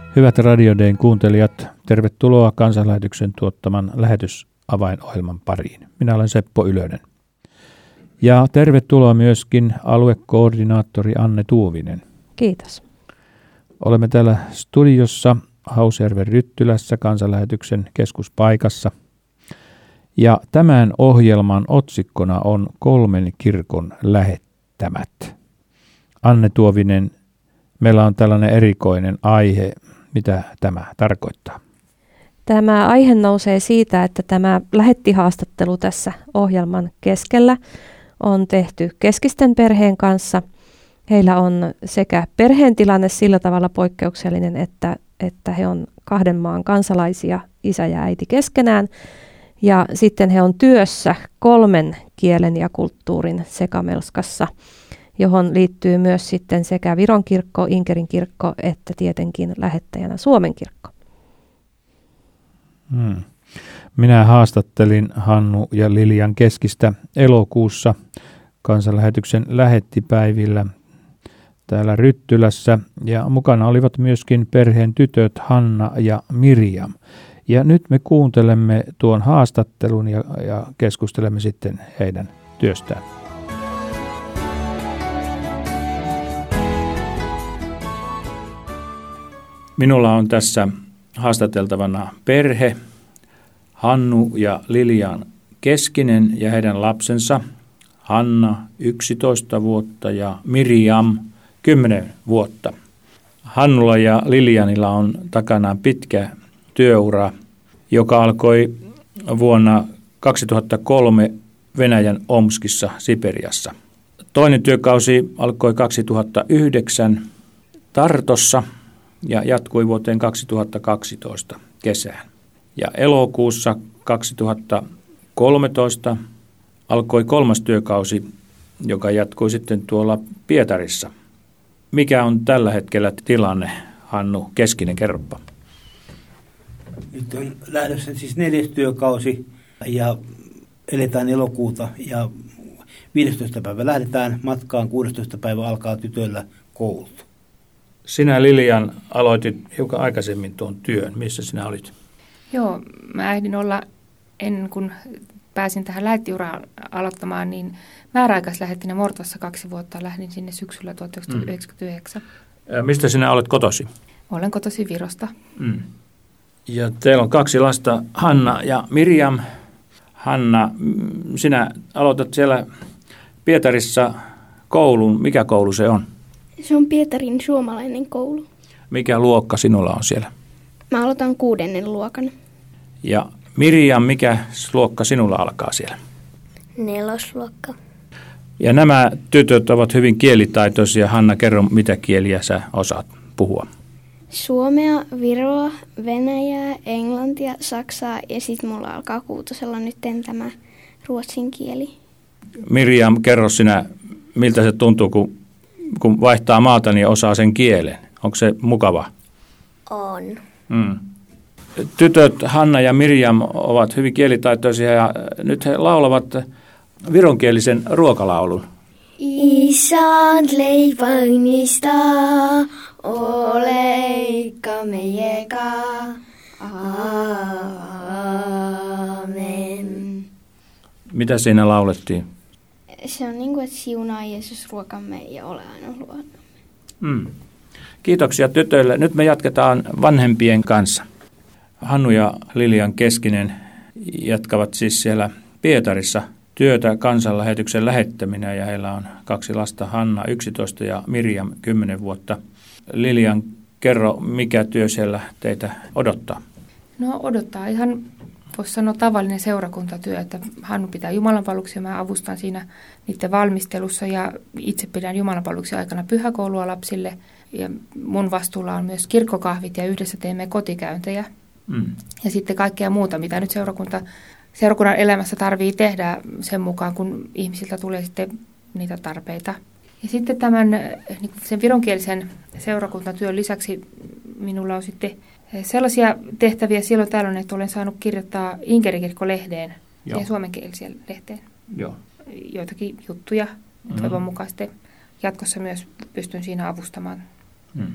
Hyvät Radio Dayn kuuntelijat, tervetuloa Kansanlähetyksen tuottaman lähetysavainohjelman pariin. Minä olen Seppo Ylönen. Ja tervetuloa myöskin aluekoordinaattori Anne Tuuvinen. Kiitos. Olemme täällä studiossa Hausjärven Ryttylässä Kansanlähetyksen keskuspaikassa. Ja tämän ohjelman otsikkona on 3 kirkon lähettämät. Anne Tuovinen, meillä on tällainen erikoinen aihe. Mitä tämä tarkoittaa? Tämä aihe nousee siitä, että tämä lähettihaastattelu tässä ohjelman keskellä on tehty Keskisten perheen kanssa. Heillä on sekä perheen tilanne sillä tavalla poikkeuksellinen, että he on 2 maan kansalaisia, isä ja äiti keskenään. Ja sitten he on työssä 3 kielen ja kulttuurin sekamelskassa, johon liittyy myös sitten sekä Viron kirkko, Inkerin kirkko, että tietenkin lähettäjänä Suomen kirkko. Minä haastattelin Hannu ja Lilian Keskistä elokuussa Kansanlähetyksen lähettipäivillä täällä Ryttylässä. Ja mukana olivat myöskin perheen tytöt Hanna ja Miriam. Ja nyt me kuuntelemme tuon haastattelun ja keskustelemme sitten heidän työstään. Minulla on tässä haastateltavana perhe, Hannu ja Lilian Keskinen ja heidän lapsensa, Hanna 11 vuotta ja Miriam 10 vuotta. Hannulla ja Lilianilla on takanaan pitkä työura, joka alkoi vuonna 2003 Venäjän Omskissa, Siperiassa. Toinen työkausi alkoi 2009 Tartossa ja jatkui vuoteen 2012 kesään. Ja elokuussa 2013 alkoi 3. työkausi, joka jatkui sitten tuolla Pietarissa. Mikä on tällä hetkellä tilanne, Hannu Keskinen, kerropa? Nyt on lähdössä siis 4. työkausi ja eletään elokuuta ja 15. päivä lähdetään matkaan, 16. päivä alkaa tytöillä koulut. Sinä, Lilian, aloitit hiukan aikaisemmin tuon työn. Missä sinä olit? Joo, mä ehdin olla, ennen kuin pääsin tähän lähettiuraan aloittamaan, niin määräaikaislähettinä Mortassa 2 vuotta. Lähdin sinne syksyllä 1999. Mistä sinä olet kotosi? Olen kotosi Virosta. Ja teillä on 2 lasta, Hanna ja Miriam. Hanna, sinä aloitat siellä Pietarissa koulun. Mikä koulu se on? Se on Pietarin suomalainen koulu. Mikä luokka sinulla on siellä? Mä aloitan 6. luokan. Ja Miriam, mikä luokka sinulla alkaa siellä? 4. luokka. Ja nämä tytöt ovat hyvin kielitaitoisia. Hanna, kerro, mitä kieliä sä osaat puhua? Suomea, Viroa, Venäjää, Englantia, Saksaa ja sitten mulla alkaa 6. nyt tämä ruotsin kieli. Miriam, kerro sinä, miltä se tuntuu, kun vaihtaa maata, niin osaa sen kielen. Onko se mukava? On. Tytöt Hanna ja Miriam ovat hyvin kielitaitoisia ja nyt he laulavat vironkielisen ruokalaulun. Isand leivõnnistaa, oleikka meiega. Aamen. Mitä siinä laulettiin? Se on niin kuin, että siunaa Jeesus ruokamme ja ole aina luonnomme. Kiitoksia tytöille. Nyt me jatketaan vanhempien kanssa. Hannu ja Lilian Keskinen jatkavat siis siellä Pietarissa työtä Kansanlähetyksen lähettäminä ja heillä on 2 lasta, Hanna 11 ja Miriam 10 vuotta. Lilian, kerro, mikä työ siellä teitä odottaa? No odottaa ihan, voisi sanoa, tavallinen seurakuntatyö, että Hannu pitää jumalanpalveluksia, mä avustan siinä niiden valmistelussa ja itse pidän jumalanpalveluksia aikana pyhäkoulua lapsille ja mun vastuulla on myös kirkkokahvit ja yhdessä teemme kotikäyntejä ja sitten kaikkea muuta, mitä nyt seurakunnan elämässä tarvii tehdä sen mukaan, kun ihmisiltä tulee sitten niitä tarpeita. Ja sitten sen vironkielisen seurakuntatyön lisäksi minulla on sitten sellaisia tehtäviä silloin tällöin, että olen saanut kirjoittaa Inkerikirkko-lehdeen ja suomenkieliseen lehteen. Joo. Joitakin juttuja. Toivon mukaan sitten jatkossa myös pystyn siinä avustamaan.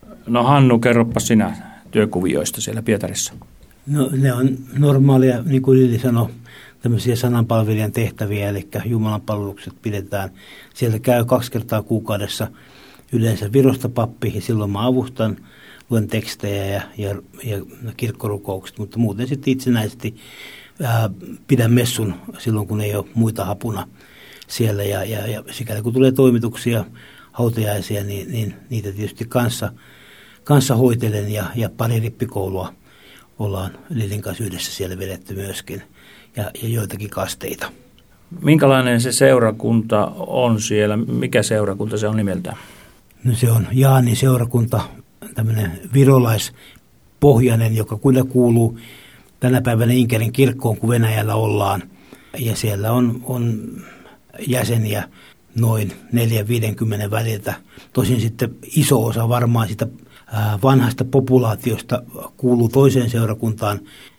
No Hannu, kerropa sinä työkuvioista siellä Pietarissa. No ne on normaalia, niin kuin Lili sanoi, tämmöisiä sananpalvelijan tehtäviä, eli Jumalan palvelukset pidetään. Sieltä käy 2 kertaa kuukaudessa yleensä Virosta pappi, ja silloin mä avustan, luen tekstejä ja kirkkorukoukset, mutta muuten sitten itsenäisesti pidän messun silloin, kun ei ole muita hapuna siellä. Ja sikäli kun tulee toimituksia, hautajaisia, niin niitä tietysti kanssa hoitelen ja pari rippikoulua ollaan Lilin kanssa yhdessä siellä vedetty myöskin ja joitakin kasteita. Minkälainen se seurakunta on siellä? Mikä seurakunta se on nimeltään? No se on Jaanin seurakunta, tämmöinen virolaispohjainen, joka kyllä kuuluu tänä päivänä Inkerin kirkkoon, kun Venäjällä ollaan. Ja siellä on jäseniä noin 4-50 väliltä. Tosin sitten iso osa varmaan sitä vanhasta populaatiosta kuuluu toiseen seurakuntaan,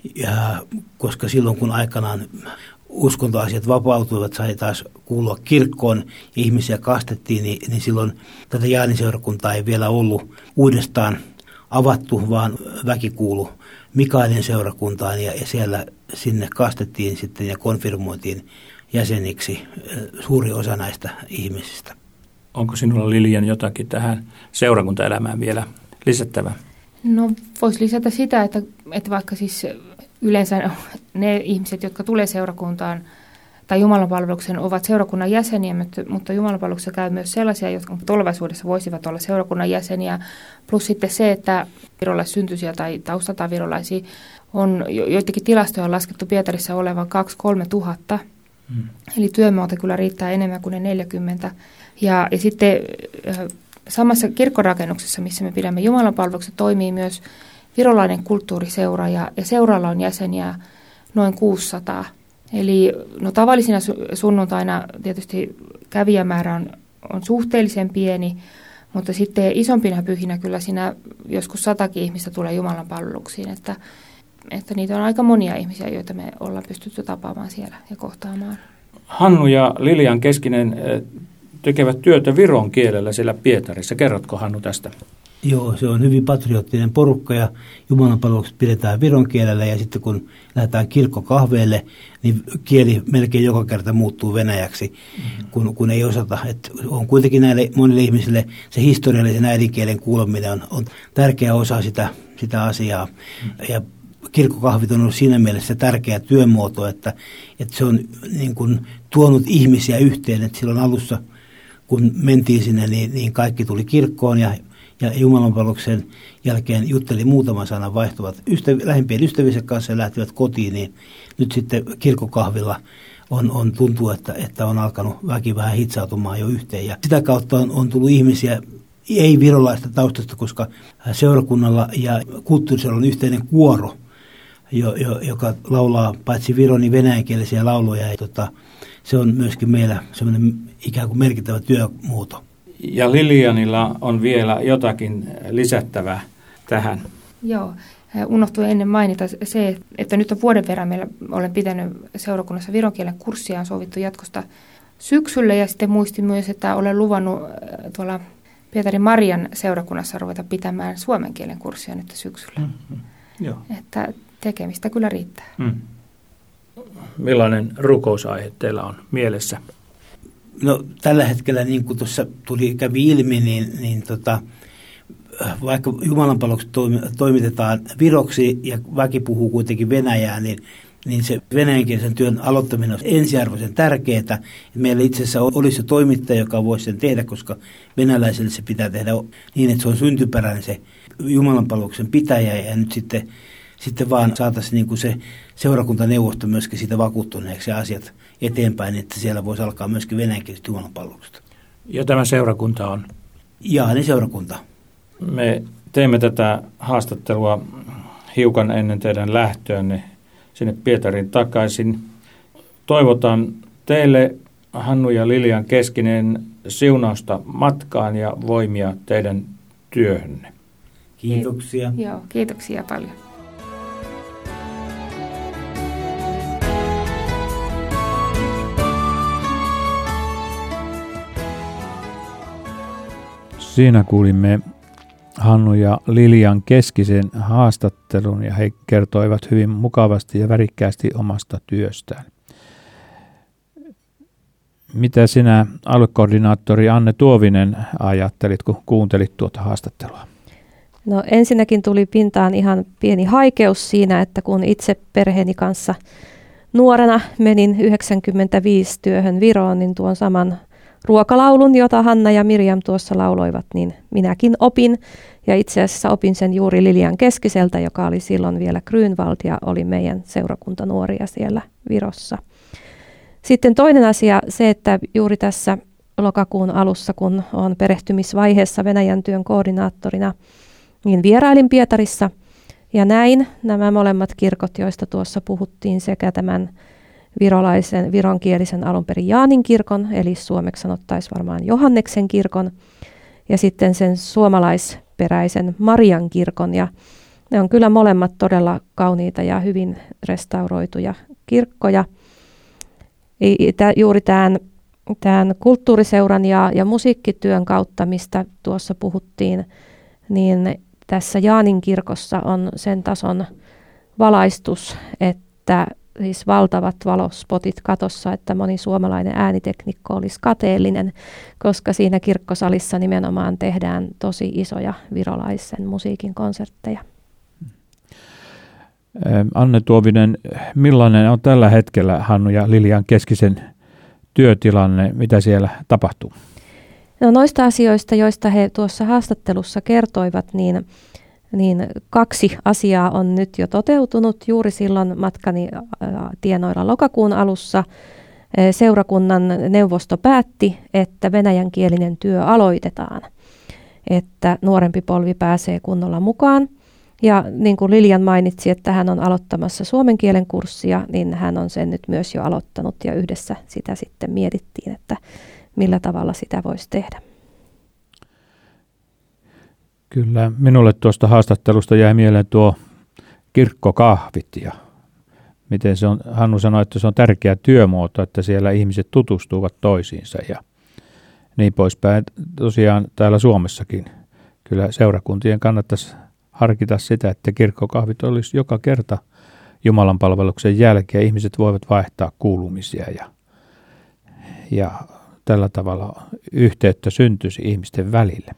koska silloin kun aikanaan uskontoasiat vapautuivat, sai taas kuulua kirkkoon ja ihmisiä kastettiin, niin silloin tätä Jaanin seurakuntaa ei vielä ollut uudestaan avattu, vaan väki kuului Mikaelin seurakuntaan ja siellä sinne kastettiin sitten ja konfirmoitiin jäseniksi suuri osa näistä ihmisistä. Onko sinulla, Lilian, jotakin tähän seurakuntaelämään vielä lisättävää? No voisi lisätä sitä, että vaikka siis yleensä ne ihmiset, jotka tulee seurakuntaan tai jumalanpalveluksen, ovat seurakunnan jäseniä, mutta jumalanpalveluksessa käy myös sellaisia, jotka tulevaisuudessa voisivat olla seurakunnan jäseniä. Plus sitten se, että virolaissyntyisiä tai taustaltaan virolaisia on joitakin tilastoja on laskettu Pietarissa olevan 2-3 tuhatta. Eli työmaata kyllä riittää enemmän kuin ne 40. Ja sitten samassa kirkkorakennuksessa, missä me pidämme jumalanpalvelukset, toimii myös virolainen kulttuuriseura ja seuralla on jäseniä noin 600. Eli no tavallisina sunnuntaina tietysti kävijämäärä on suhteellisen pieni, mutta sitten isompina pyhinä kyllä siinä joskus 100 ihmistä tulee jumalanpalveluksiin, että niitä on aika monia ihmisiä, joita me ollaan pystytty tapaamaan siellä ja kohtaamaan. Hannu ja Lilian Keskinen tekevät työtä viron kielellä siellä Pietarissa. Kerrotko, Hannu, tästä? Joo, se on hyvin patriottinen porukka ja jumalanpalvelukset pidetään viron kielellä ja sitten kun lähdetään kirkkokahveille, niin kieli melkein joka kerta muuttuu venäjäksi, kun ei osata. Et on kuitenkin näille monille ihmisille se historiallisen äidinkielen kuuleminen on tärkeä osa sitä asiaa. Ja kirkkokahvit on ollut siinä mielessä tärkeä työmuoto, että se on niin kuin tuonut ihmisiä yhteen, että silloin alussa kun mentiin sinne, niin kaikki tuli kirkkoon ja jumalanpalveluksen jälkeen jutteli muutaman sanan, vaihtuvat lähimpien ystäviensä kanssa ja lähtivät kotiin, niin nyt sitten kirkkokahvilla tuntuu, että on alkanut väki vähän hitsautumaan jo yhteen. Ja sitä kautta on tullut ihmisiä, ei virolaista taustasta, koska seurakunnalla ja kulttuurisella on yhteinen kuoro, joka laulaa paitsi viron niin venäjänkielisiä lauluja. Ja se on myöskin meillä semmoinen ikään kuin merkittävä työmuoto. Ja Lilianilla on vielä jotakin lisättävää tähän. Joo, unohtui ennen mainita se, että nyt on vuoden verran meillä olen pitänyt seurakunnassa viron kielen kurssia, on sovittu jatkosta syksyllä ja sitten muistin myös, että olen luvannut tuolla Pietarin Marian seurakunnassa ruveta pitämään suomen kielen kurssia nyt syksyllä. Joo. Että tekemistä kyllä riittää. Millainen rukousaihe teillä on mielessä? No tällä hetkellä, niin kuin tuossa kävi ilmi, niin vaikka jumalanpalvelukset toimitetaan viroksi ja väki puhuu kuitenkin venäjää, niin se venäjänkielisen työn aloittaminen on ensiarvoisen tärkeää. Meillä itse asiassa olisi jo toimittaja, joka voisi sen tehdä, koska venäläisille se pitää tehdä niin, että se on syntyperäinen se jumalanpalveluksen pitäjä ja nyt sitten vaan saataisiin niin kuin se seurakuntaneuvosto myöskin siitä vakuuttuneeksi ja asiat eteenpäin, että siellä voisi alkaa myöskin venäjänkieliset jumalanpalvelukset. Ja tämä seurakunta on? Jaanin seurakunta. Me teemme tätä haastattelua hiukan ennen teidän lähtöönne sinne Pietarin takaisin. Toivotan teille, Hannu ja Lilian Keskinen, siunausta matkaan ja voimia teidän työhönne. Kiitoksia. Joo, kiitoksia paljon. Siinä kuulimme Hannu ja Lilian Keskisen haastattelun ja he kertoivat hyvin mukavasti ja värikkäästi omasta työstään. Mitä sinä, aluekoordinaattori Anne Tuovinen, ajattelit, kun kuuntelit tuota haastattelua? No ensinnäkin tuli pintaan ihan pieni haikeus siinä, että kun itse perheeni kanssa nuorena menin 95 työhön Viroon, niin tuon saman ruokalaulun, jota Hanna ja Mirjam tuossa lauloivat, niin minäkin opin. Ja itse asiassa opin sen juuri Lilian Keskiseltä, joka oli silloin vielä Grünwald ja oli meidän seurakuntanuoria siellä Virossa. Sitten toinen asia se, että juuri tässä lokakuun alussa, kun olen perehtymisvaiheessa Venäjän työn koordinaattorina, niin vierailin Pietarissa ja näin nämä molemmat kirkot, joista tuossa puhuttiin, sekä tämän vironkielisen alunperin Jaanin kirkon, eli suomeksi sanottaisiin varmaan Johanneksen kirkon, ja sitten sen suomalaisperäisen Marian kirkon. Ja ne on kyllä molemmat todella kauniita ja hyvin restauroituja kirkkoja. Juuri tämän kulttuuriseuran ja musiikkityön kautta, mistä tuossa puhuttiin, niin tässä Jaanin kirkossa on sen tason valaistus, että siis valtavat valospotit katossa, että moni suomalainen ääniteknikko olisi kateellinen, koska siinä kirkkosalissa nimenomaan tehdään tosi isoja virolaisen musiikin konsertteja. Anne Tuovinen, millainen on tällä hetkellä Hannu ja Lilian Keskisen työtilanne, mitä siellä tapahtuu? No noista asioista, joista he tuossa haastattelussa kertoivat, niin 2 asiaa on nyt jo toteutunut. Juuri silloin matkani tienoilla lokakuun alussa seurakunnan neuvosto päätti, että venäjänkielinen työ aloitetaan, että nuorempi polvi pääsee kunnolla mukaan. Ja niin kuin Lilian mainitsi, että hän on aloittamassa suomen kielen kurssia, niin hän on sen nyt myös jo aloittanut ja yhdessä sitä sitten mietittiin, että millä tavalla sitä voisi tehdä. Kyllä, minulle tuosta haastattelusta jäi mieleen tuo kirkkokahvit ja miten se on, Hannu sanoi, että se on tärkeä työmuoto, että siellä ihmiset tutustuvat toisiinsa ja niin poispäin. Tosiaan täällä Suomessakin kyllä seurakuntien kannattaisi harkita sitä, että kirkkokahvit olisi joka kerta Jumalan palveluksen jälkeen. Ihmiset voivat vaihtaa kuulumisia ja tällä tavalla yhteyttä syntyisi ihmisten välille.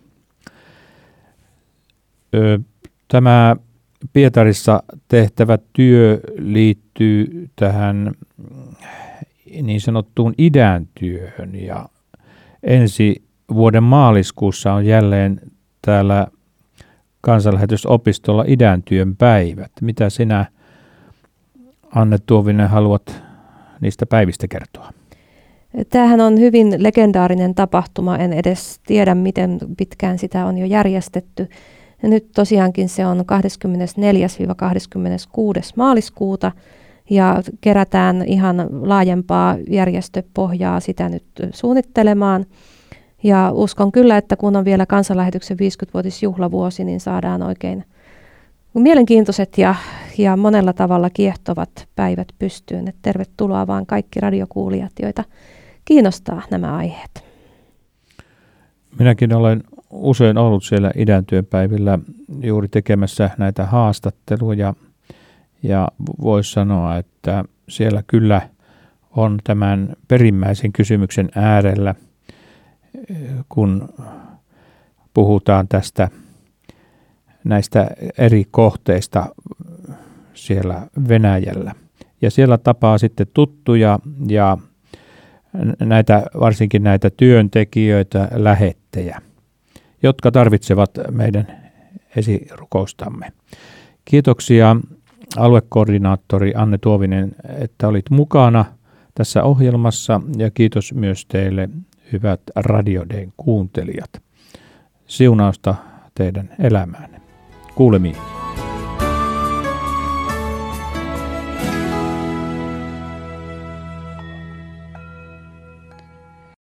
Tämä Pietarissa tehtävä työ liittyy tähän niin sanottuun idäntyöhön ja ensi vuoden maaliskuussa on jälleen täällä Kansanlähetysopistolla idäntyön päivät. Mitä sinä, Anne Tuovinen, haluat niistä päivistä kertoa? Tämähän on hyvin legendaarinen tapahtuma. En edes tiedä, miten pitkään sitä on jo järjestetty. Ja nyt tosiaankin se on 24-26. maaliskuuta ja kerätään ihan laajempaa järjestöpohjaa sitä nyt suunnittelemaan. Ja uskon kyllä, että kun on vielä Kansanlähetyksen 50-vuotisjuhlavuosi, niin saadaan oikein mielenkiintoiset ja monella tavalla kiehtovat päivät pystyyn. Et tervetuloa vaan kaikki radiokuulijat, joita kiinnostaa nämä aiheet. Minäkin olen usein ollut siellä idäntyönpäivillä juuri tekemässä näitä haastatteluja ja voisi sanoa, että siellä kyllä on tämän perimmäisen kysymyksen äärellä, kun puhutaan näistä eri kohteista siellä Venäjällä. Ja siellä tapaa sitten tuttuja ja varsinkin näitä työntekijöitä, lähettejä, jotka tarvitsevat meidän esirukoustamme. Kiitoksia aluekoordinaattori Anne Tuovinen, että olit mukana tässä ohjelmassa ja kiitos myös teille, hyvät Radio D:n kuuntelijat. Siunausta teidän elämäänne. Kuulemiin.